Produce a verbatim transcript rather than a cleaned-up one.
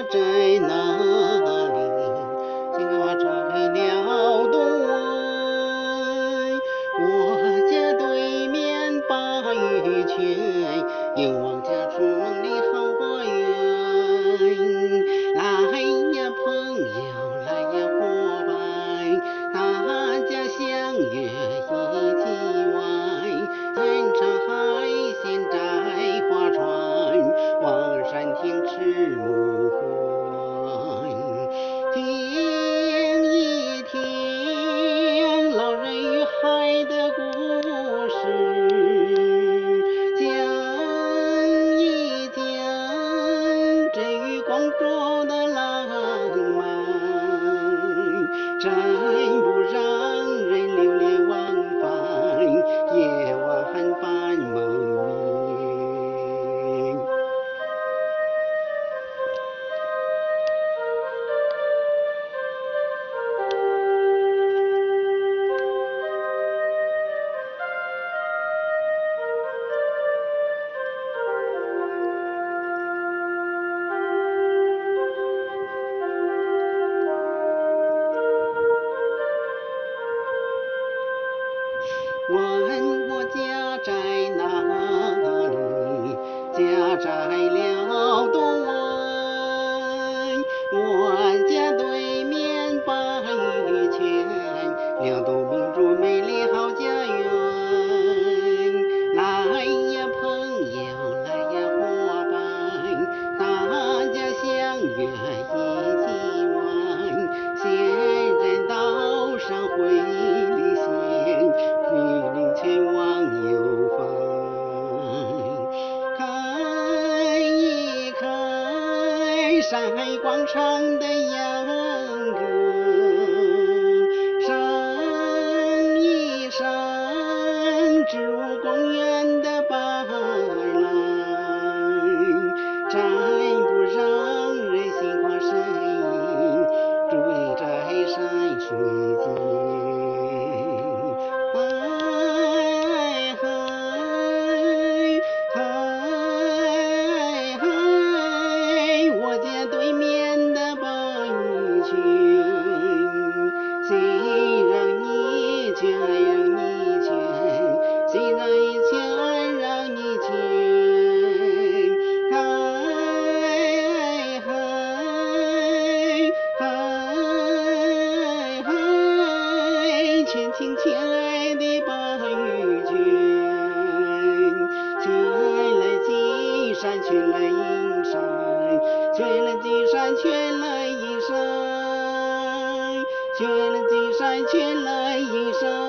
在哪里？家在辽东湾，我家对面把鱼圈，有望家出梦里好花园。来呀朋友，来呀伙伴，大家相约一起玩，天上海鲜摘花船，望山听赤木欢。听一听老人与海的故事，讲一讲这渔光中的浪漫，真不让人流连忘返，夜晚半梦眠。问我家在哪里？家在辽东湾，我家对面把鱼圈，辽东民族美丽好家园。来呀朋友，来呀伙伴，大家相约一起玩，仙人道上会离线，距离前往有方。看一看山海广场的秧歌，赏一赏植物公园的白兰，真不让人心旷神怡，醉在山水间。嗨嗨嗨嗨，我家对面的把鱼圈，谁让你圈爱让你圈，谁让你圈爱让你圈。嗨嗨嗨嗨，圈亲亲爱的把鱼圈，圈来金山，圈来银山，圈来金山，圈来银山，圈来金山，圈来银山。